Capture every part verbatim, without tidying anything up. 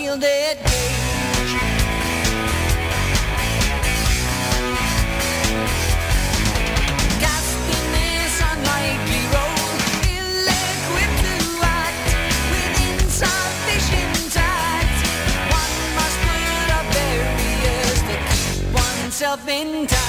real dead cage. Gasping this unlikely role, ill-equipped to act with insufficient tact. One must put up barriers to keep oneself intact.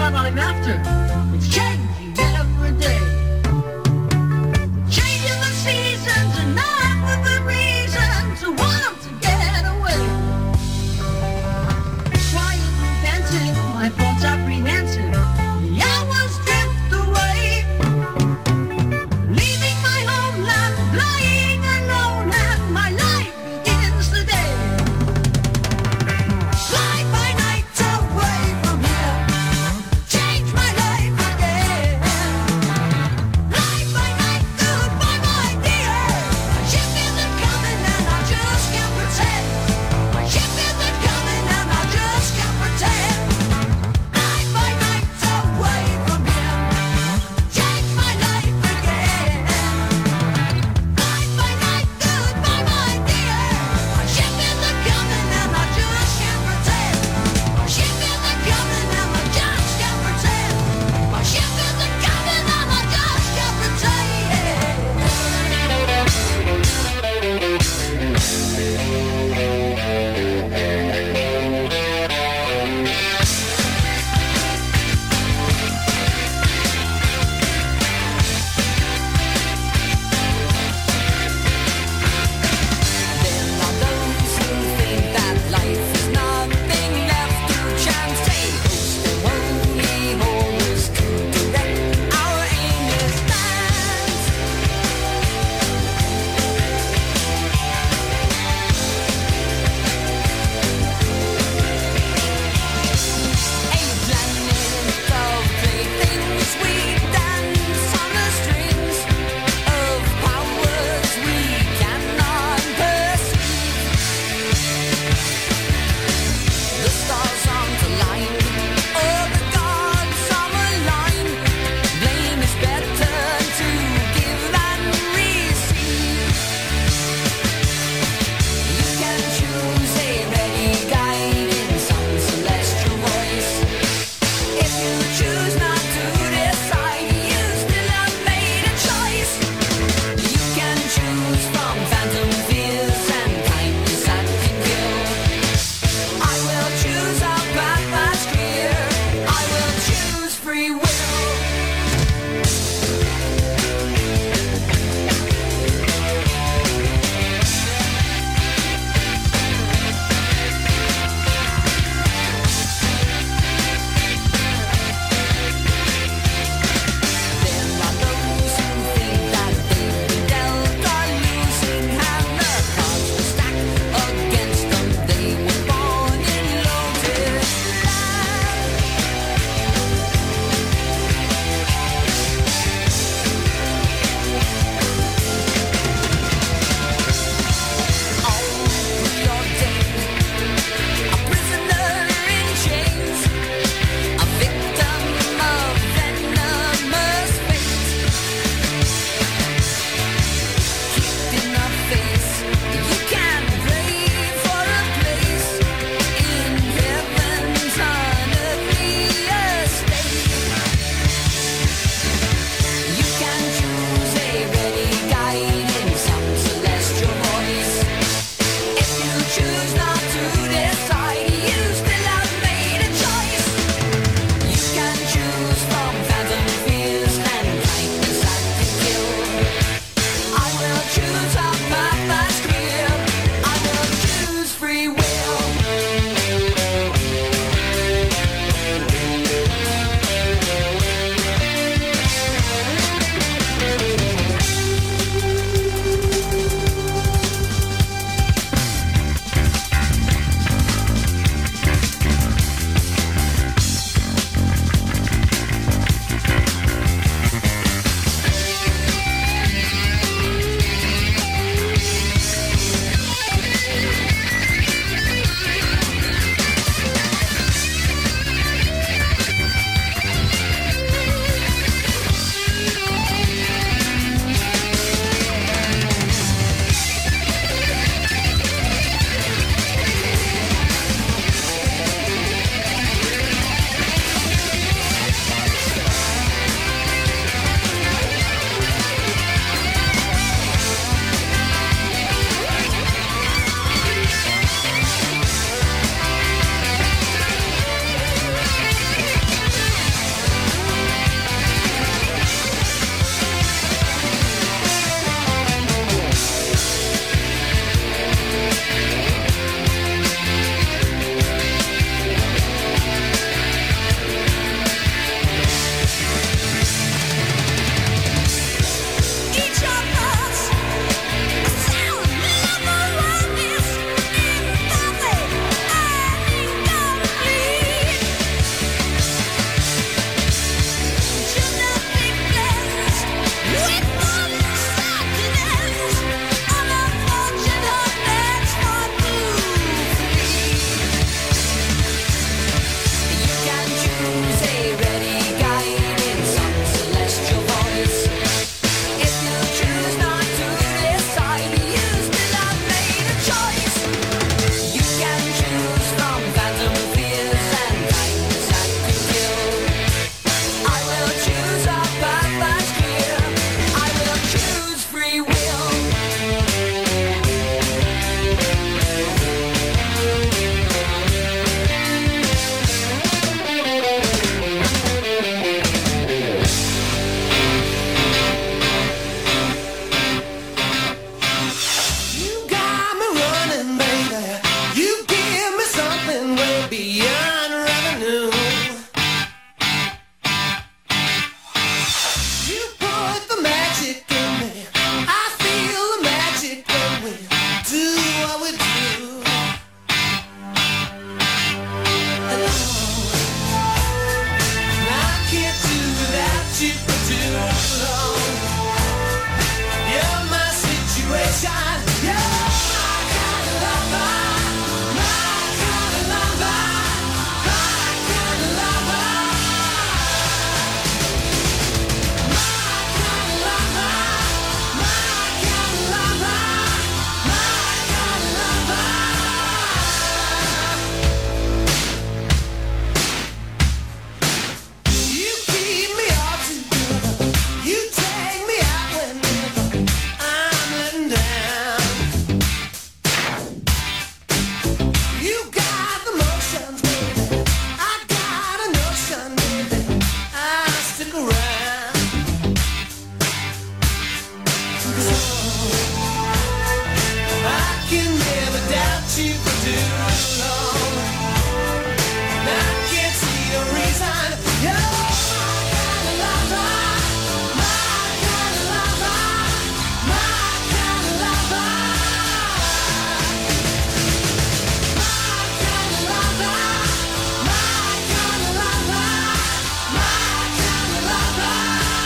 what I'm after. It's changing every day. Changing the seasons and not with the reasons I want to get away. Quiet and pensive, my thoughts apprehensive. The hours drift away. Leaving my homeland, lying alone, and my life begins today. Fly by night away from here. Change my life again. beyond revenue. You put the magic in me. I feel the magic when we do what we do. And I can't do without you for too long. You're my situation. You're my kind of lover. My kind of lover. My kind of lover. My kind of lover. My kind of lover. My kind of lover. You keep me all together. You take me out whenever I'm letting down. You got the motions, baby. I got a notion, baby. I'll stick around. I can never doubt you for too long. I can't see a reason. You're my kind of lover. My kind of lover. My kind of lover. My kind of lover. My kind of lover. My kind of lover.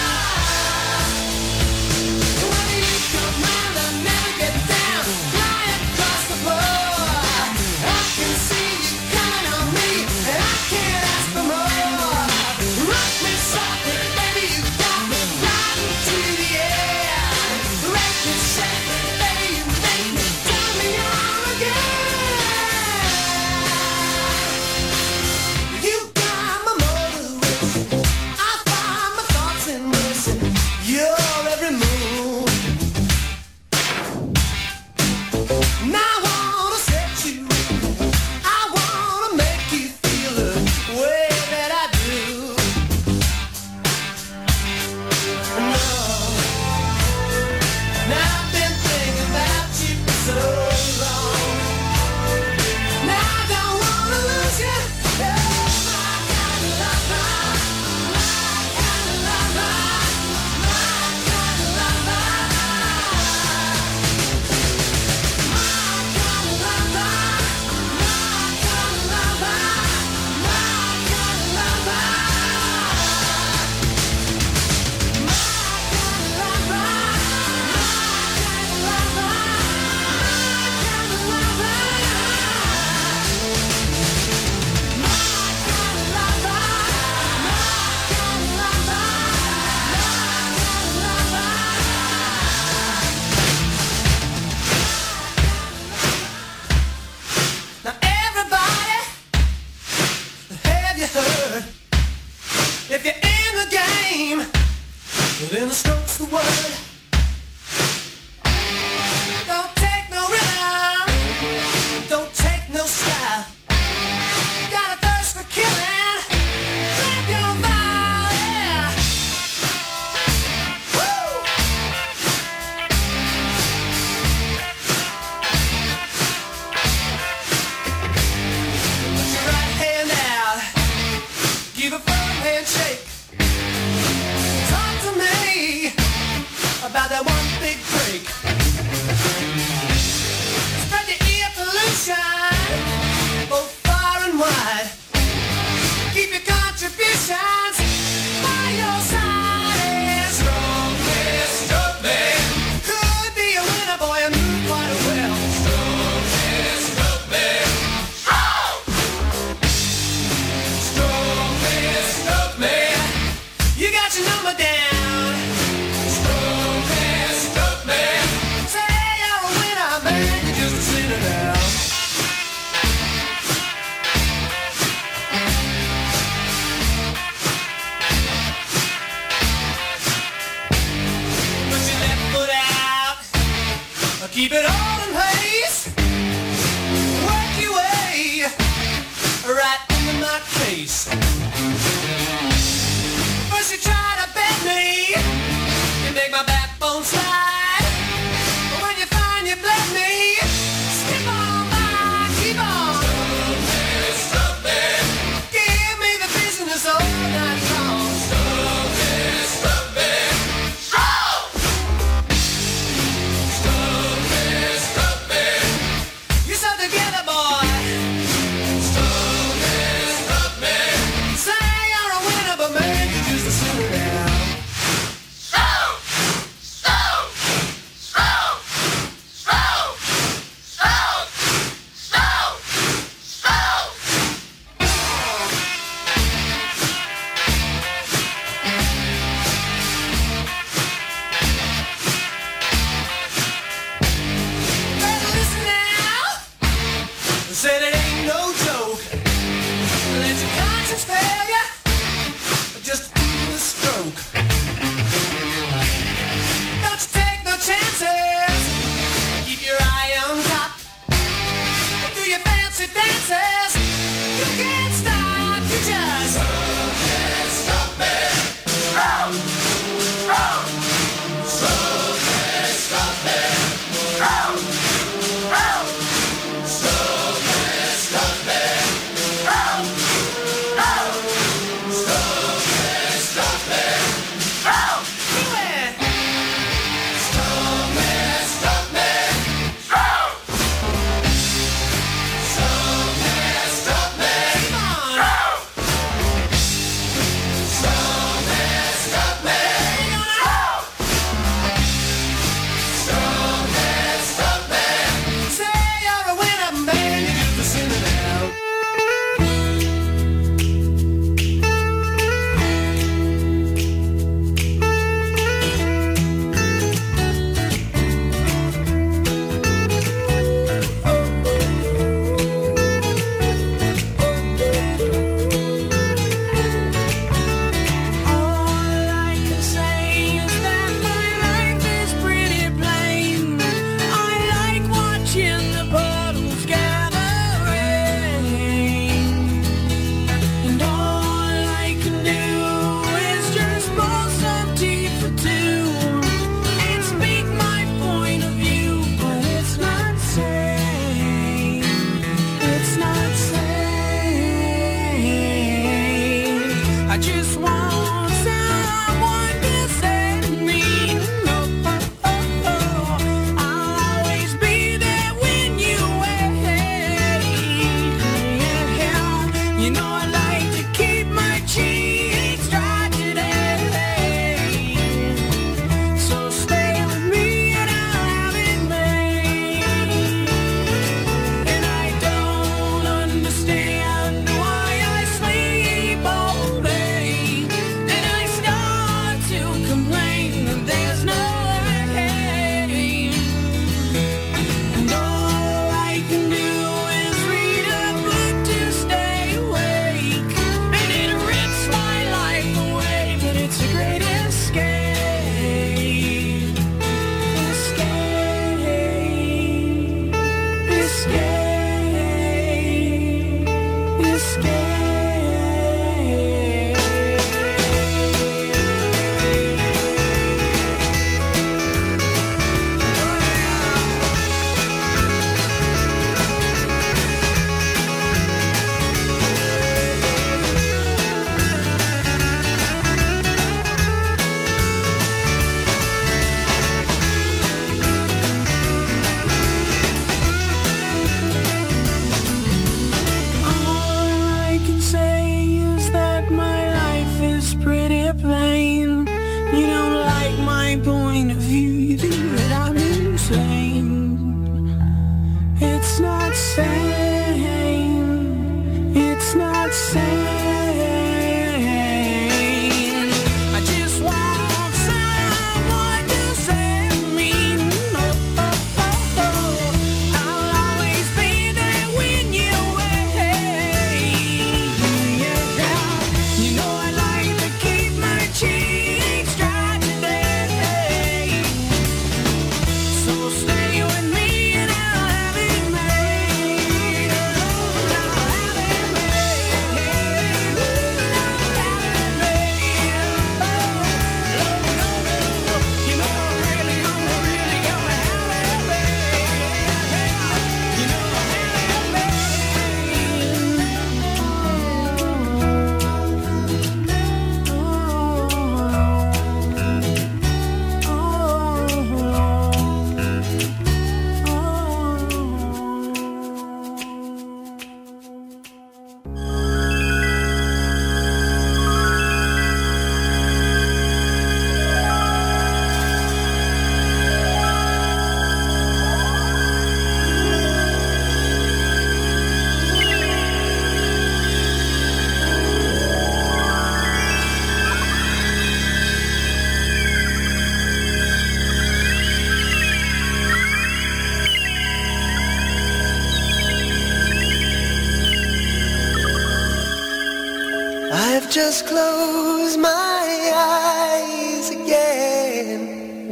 When you come round, I never get down. Flying across the floor. I can see you coming on me, and I can't ask for more. Rock me softly, baby, you got me riding to the air. Break me, shake me, baby, you make me turn me on again. You got my motivation. I find my thoughts in motion. Your every move. And I wanna set you. I wanna make you feel the way that I do. No. And I've been thinking about you for so long. And I don't wanna lose you. You're my kind of lover. My kind of lover. My kind of lover. My kind of lover. My kind of lover. My kind of lover. My kind of lover. Now everybody, have you heard? If you're in the game, well, then the stroke's the word. Don't take no rhythm, don't take no style. Got a thirst for killing, grab your body. Woo! Put your right hand out, give a firm handshake. Talk to me about that one big break. Spread the air pollution, both far and wide. Keep your contributions by your side. Strong man, strong man. Could be a winner, boy, and move quite well. Strong man, strong man. Strong man, strong man. You got your number down. Strong man, strong man. Say you're a winner, man. You just sit it down. Put your left foot out. Keep it all in place. Work your way right into my face. First you try to bend me, you make my backbone slide. But when you find you bled me, skip on by, keep on. Stop me, stop just close my eyes again.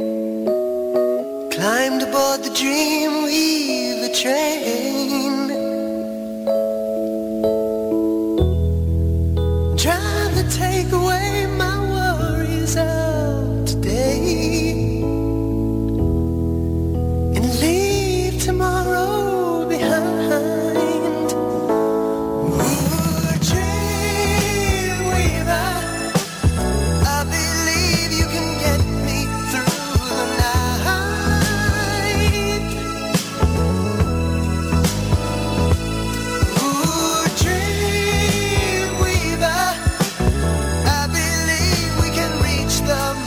Climbed aboard the Dreamweaver train. take away my worries of today and leave tomorrow behind. Ooh, dreamweaver, I believe you can get me through the night. Ooh, dreamweaver, I believe we can reach the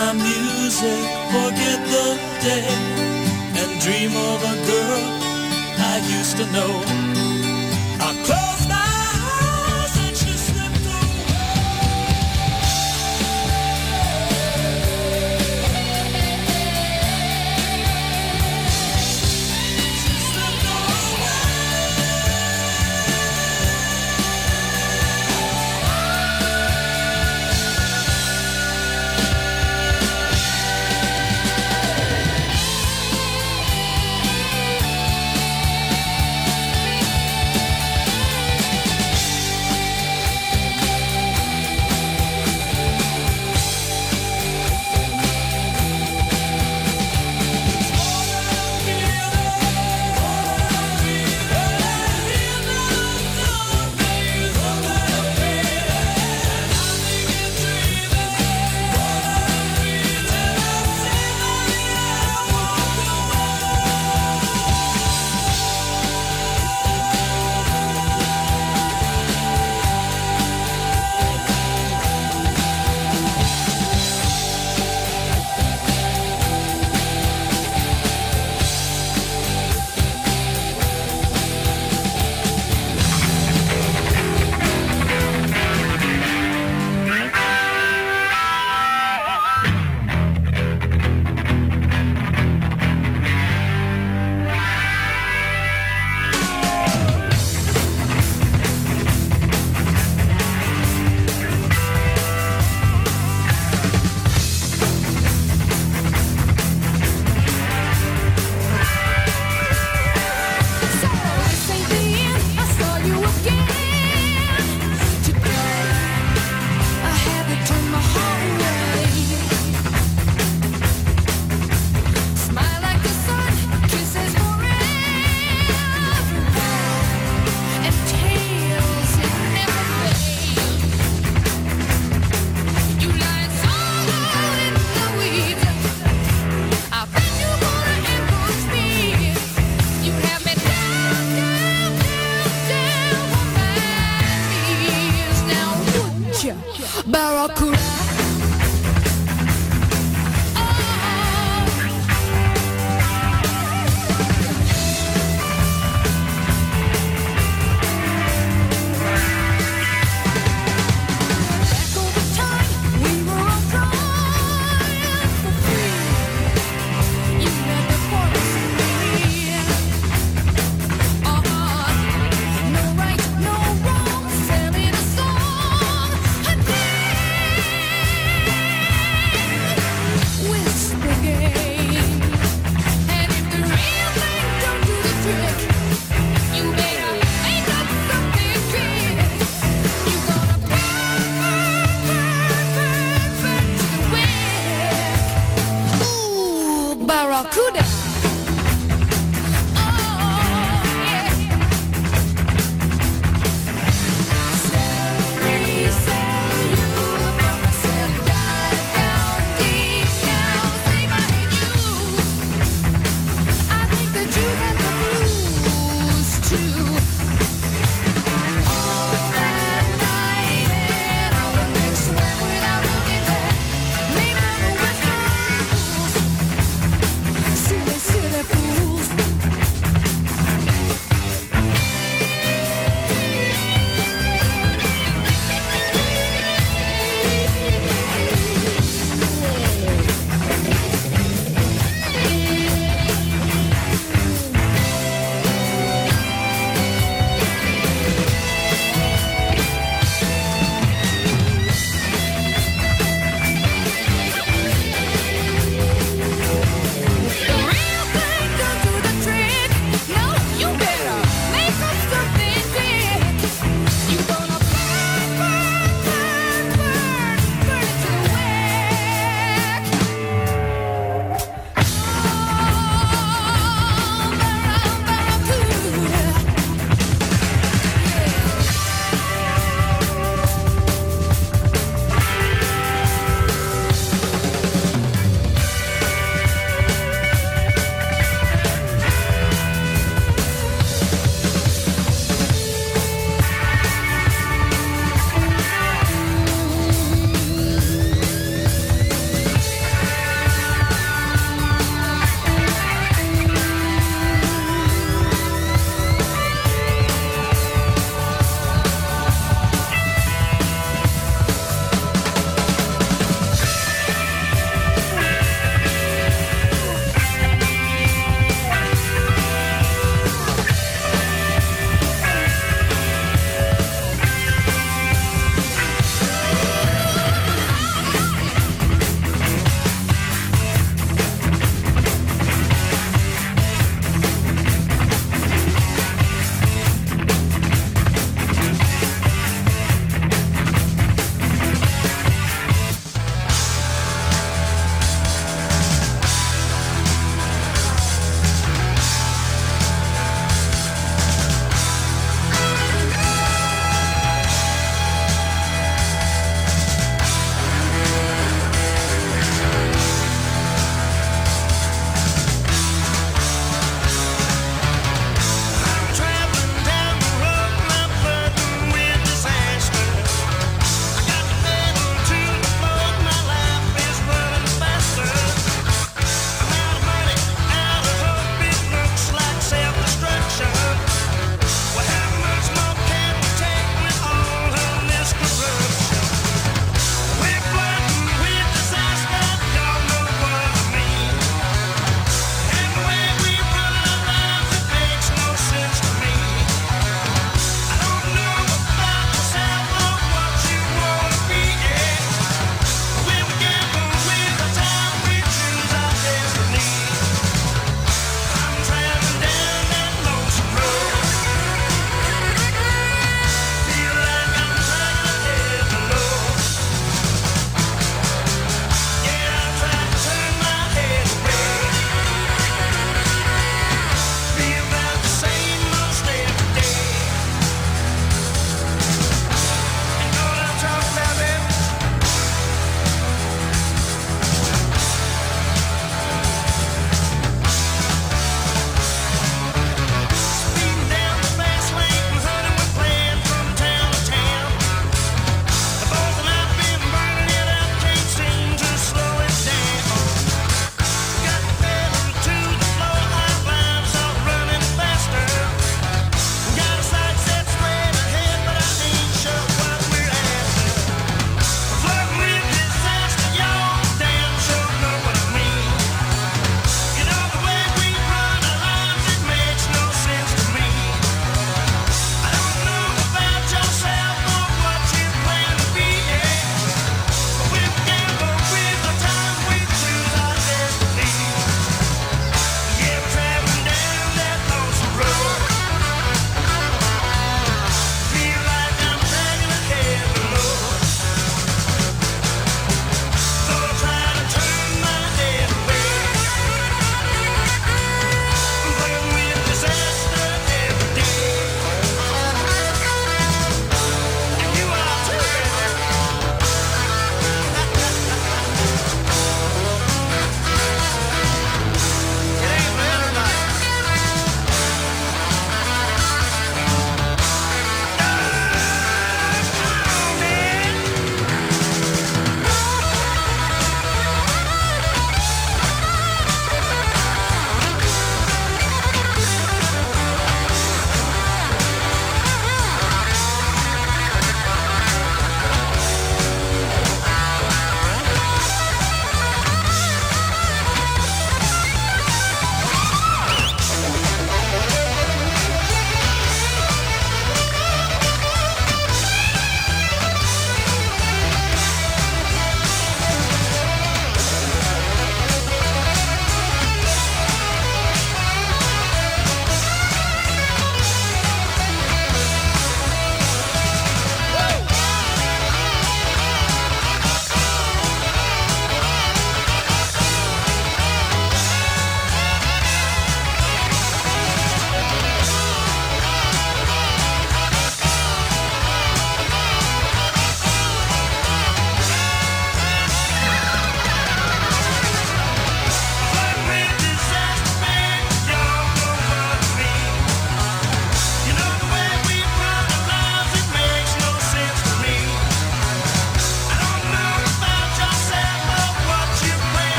my music, forget the day, and dream of a girl I used to know. I close my eyes and she slipped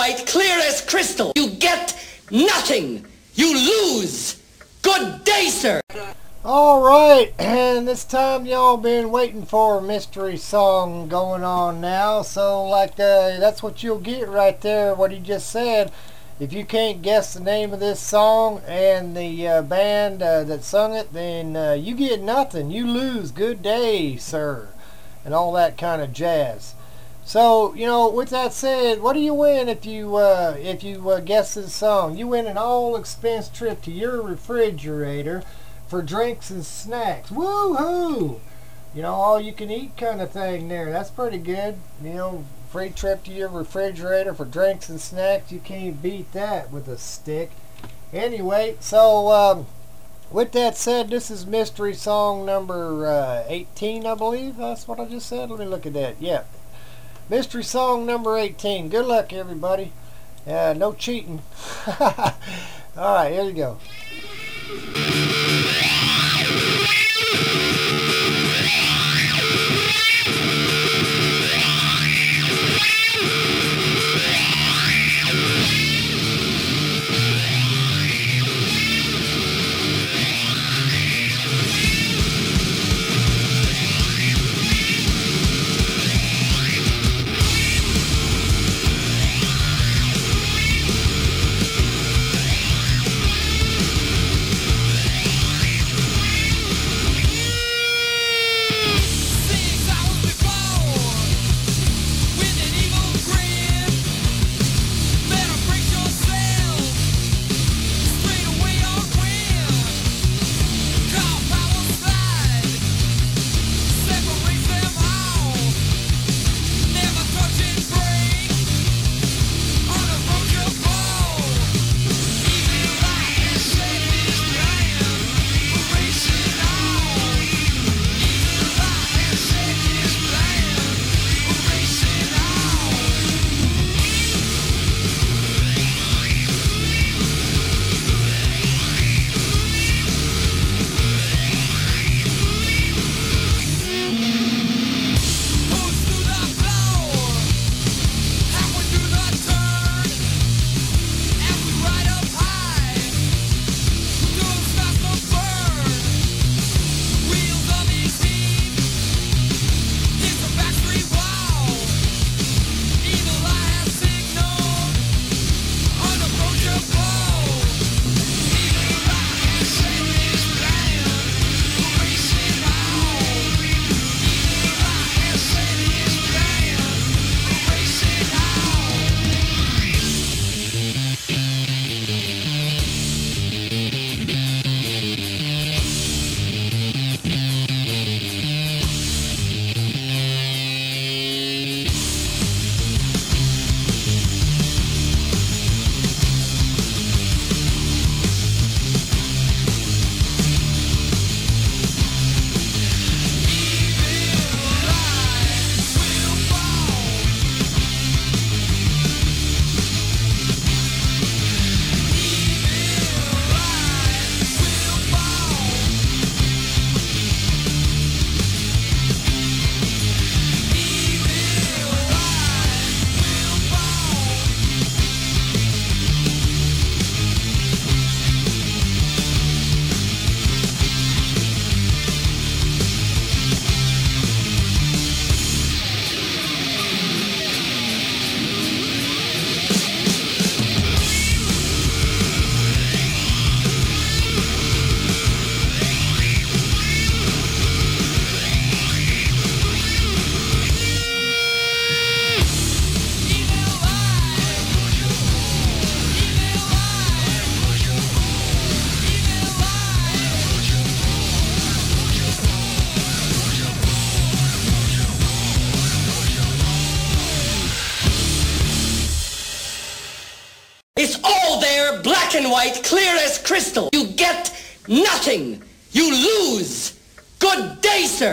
white, clear as crystal. You get nothing. You lose. Good day, sir. Alright, and this time y'all been waiting for a mystery song going on now. So like uh, that's what you'll get right there, what he just said. If you can't guess the name of this song and the uh, band uh, that sung it, then uh, you get nothing. You lose. Good day, sir. And all that kind of jazz. So, you know, with that said, what do you win if you uh, if you uh, guess this song? You win an all-expense trip to your refrigerator for drinks and snacks. Woo-hoo! You know, all you can eat kind of thing there. That's pretty good. You know, free trip to your refrigerator for drinks and snacks. You can't beat that with a stick. Anyway, so um, with that said, this is mystery song number uh, eighteen, I believe. That's what I just said. Let me look at that. Yeah. Mystery song number eighteen. Good luck, everybody. Uh, no cheating. Alright, here we go. It's all there, black and white, clear as crystal. You get nothing. You lose. Good day, sir.